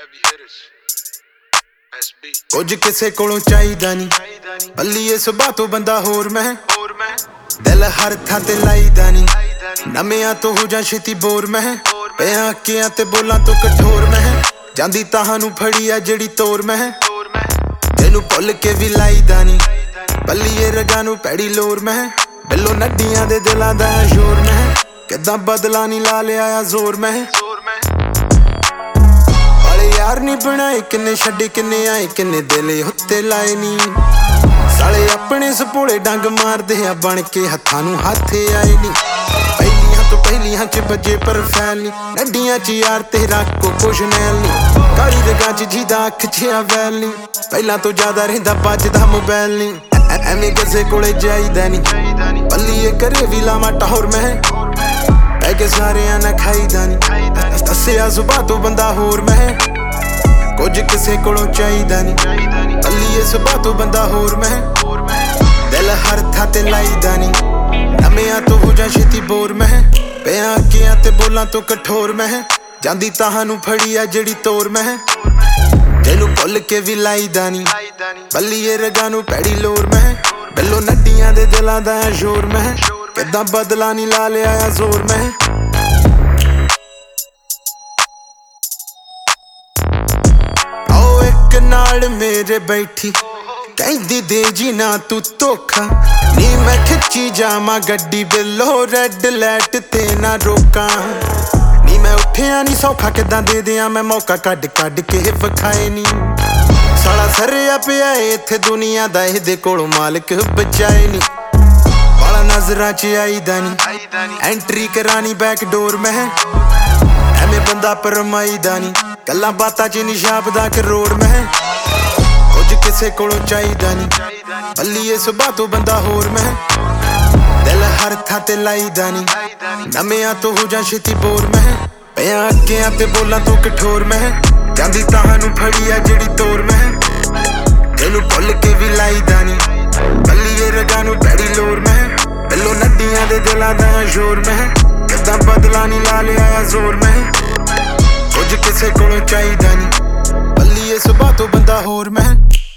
ਕੁਝ ਕਿਸੇ ਕੋਲੋਂ ਚਾਹੀਦਾ ਨਹੀਂ, ਬੱਲੀਏ ਸੁਭਾਅ ਤੋਂ ਬੰਦਾ ਹੋਰ ਮੈਂ ਦਿਲ ਹਰ ਥਾਂ ਤੇ ਲਾਈਦਾ ਨਹੀਂ, ਨਵਿਆਂ ਤੋਂ ਹੋ ਜਾ ਛੇਤੀ ਬੋਰ ਮੈਂ ਪਿਆ ਅੱਕਿਆਂ ਤੇ ਬੋਲਾਂ ਤੋਂ ਕਠੋਰ ਮੈਂ ਜਾਂਦੀ ਤਾਹਾਂ ਨੂੰ ਫੜੀ ਆ ਜਿਹੜੀ ਤੋਰ ਮੈਂ ਤੈਨੂੰ ਭੁੱਲ ਕੇ ਵੀ ਲਾਈਦਾ ਨਹੀਂ, ਬੱਲੀਏ ਰਗਾਂ ਨੂੰ ਪੈੜੀ ਲੋਰ ਮੈਂ ਬਿੱਲੋ ਨੱਡੀਆਂ ਦੇ ਦਿਲਾਂ ਦਾ ਸ਼ੋਰ ਮੈਂ ਕਿੱਦਾਂ ਬਦਲਾ ਨਹੀਂ ਲਾ ਲਿਆ ਆ ਜ਼ੋਰ ਮੈਂ ਯਾਰ ਨੀ ਬਣਾਏ ਕਿੰਨੇ ਛੱਡੇ ਕਿੰਨੇ ਆਏ ਕਿੰਨੇ ਦਿਲ ਉੱਤੇ ਲਾਏ ਨੀ ਸਾਲੇ ਆਪਣੇ ਸਪੋਲੇ ਡੰਗ ਮਾਰਦੇ ਆ ਬਣ ਕੇ ਹੱਥਾਂ ਨੂੰ ਹੱਥ ਆਏ ਨੀ ਪਹਿਲੀਆਂ ਤੋਂ ਪਹਿਲੀਆਂ ਚ ਵੱਜੇ ਪਰ ਫੈਲ ਨੀ ਨੱਡੀਆਂ ਚ ਯਾਰ ਤੇਰਾ ਕੁਛ ਨੈਲ ਨੀ ਕਾਲੀ ਰਗਾਂ ਚ ਜਿਹਦਾ ਅੱਖ ਚ ਆ ਵੈਲ ਨੀ ਪਹਿਲਾਂ ਤੋਂ ਜ਼ਿਆਦਾ ਰਹਿੰਦਾ ਵੱਜਦਾ ਮੋਬਾਈਲ ਨੀ ਐਵੇਂ ਕਿਸੇ ਕੋਲੇ ਜਾਈਦਾ ਨੀ ਬੱਲੀਏ ਕਰੇ ਵੀ ਲਾਵਾਂ ਟਹੋਰ ਮੈਂ ਬਹਿ ਕੇ ਸਾਰਿਆਂ ਨਾਲ ਖਾਈਦਾ ਨੀ ਦੱਸਿਆ ਸੁਭਾਅ ਤੋਂ ਬੰਦਾ ਹੋਰ ਮੈਂ ਕੁਝ ਕਿਸੇ ਕੋਲੋਂ ਚਾਹੀਦਾ ਨਹੀਂ, ਬੱਲੀਏ ਸੁਭਾਅ ਤੋਂ ਬੰਦਾ ਹੋਰ ਮੈਂ ਦਿਲ ਹਰ ਥਾਂ ਤੇ ਲਾਈਦਾ ਨਹੀਂ, ਨਵਿਆਂ ਤੋਂ ਹੋ ਜਾ ਛੇਤੀ ਬੋਰ ਮੈਂ ਪਿਆ ਅੱਕਿਆਂ ਤੇ ਬੋਲਾਂ ਤੋਂ ਕਠੋਰ ਮੈਂ ਜਾਂਦੀ ਤਾਹਾਂ ਨੂੰ ਫੜੀ ਆ ਜਿਹੜੀ ਤੋਰ ਮੈਂ ਤੈਨੂੰ ਭੁੱਲ ਕੇ ਵੀ ਲਾਈਦਾ ਨਹੀਂ, ਬੱਲੀਏ ਰਗਾਂ ਨੂੰ ਪੈੜੀ ਲੋਰ ਮੈਂ ਬਿੱਲੋ ਨੱਡੀਆਂ ਦੇ ਦਿਲਾਂ ਦਾ ਸ਼ੋਰ ਮੈਂ ਕਿੱਦਾਂ ਬਦਲਾ ਨਹੀਂ ਲਾ ਲਿਆ ਆ ਜ਼ੋਰ ਮੈਂ ਨਾਲ ਮੇਰੇ ਬੈਠੀ ਕਹਿੰਦੀ ਦੇ ਜੀ ਨਾ ਤੂੰ ਧੋਖਾ ਨੀ ਮੈਂ ਖਿੱਚੀ ਜਾਵਾਂ ਗੱਡੀ ਬਿੱਲੋ ਰੈੱਡ ਲਾਈਟ ਤੇ ਨਾ ਰੋਕਾਂ ਨੀ ਮੈਂ ਉੱਠਿਆ ਨੀ ਸੌਖਾ ਕਿੱਦਾਂ ਦੇ ਦਿਆਂ ਮੈਂ ਮੌਕਾ ਕੱਢ ਕੇ ਵਿਖਾਏ ਨੀ ਸਾਲਾ ਸਰਿਆ ਪਿਆ ਇੱਥੇ ਦੁਨੀਆ ਦਾ ਇਹਦੇ ਕੋਲੋਂ ਮਾਲਕ ਬਚਾਏ ਨੀ ਵਾਲਾ ਨਜ਼ਰਾਂ ਚ ਆਈਦਾ ਨੀ ਐਂਟਰੀ ਕਰਾਣੀ ਬੈਕ ਡੋਰ ਮੈਂ ਐਵੇਂ ਬੰਦਾ ਪਰਮਾਈਦਾ ਨੀ ਗੱਲਾਂ ਬਾਤਾਂ ਚ ਨੀ ਛਾਪਦਾ ਕਰੋੜ ਮੈਂ ਕੁਝ ਕਿਸੇ ਕੋਲੋਂ ਚਾਹੀਦਾ ਨਹੀਂ, ਬੱਲੀਏ ਸੁਭਾਅ ਤੋਂ ਬੰਦਾ ਹੋਰ ਮੈਂ ਦਿਲ ਹਰ ਥਾਂ ਤੇ ਲਾਈਦਾ ਨਹੀਂ, ਨਵਿਆਂ ਤੋਂ ਹੋ ਜਾ ਛੇਤੀ ਬੋਰ ਮੈਂ ਪਿਆ ਅੱਕਿਆਂ ਤੇ ਬੋਲਾਂ ਤੋਂ ਕਠੋਰ ਮੈਂ ਜਾਂਦੀ ਤਾਹਾਂ ਨੂੰ ਫੜੀ ਆ ਜਿਹੜੀ ਤੋਰ ਮੈਂ ਤੈਨੂੰ ਭੁੱਲ ਕੇ ਵੀ ਲਾਈਦਾ ਨਹੀਂ, ਬੱਲੀਏ ਰਗਾਂ ਨੂੰ ਪੈੜੀ ਲੋਰ ਮੈਂ ਬਿੱਲੋ ਨੱਡੀਆਂ ਦੇ ਦਿਲਾਂ ਦਾ ਸ਼ੋਰ ਮੈਂ ਕਿੱਦਾਂ ਬਦਲਾ ਨਹੀਂ ਲਾ ਲਿਆ ਆ ਜ਼ੋਰ ਮੈਂ ਕੁਝ ਕਿਸੇ ਕੋਲੋਂ ਚਾਹੀਦਾ ਨਹੀਂ, ਬੱਲੀਏ ਸੁਭਾਅ ਤੋਂ ਬੰਦਾ ਹੋਰ ਮੈਂ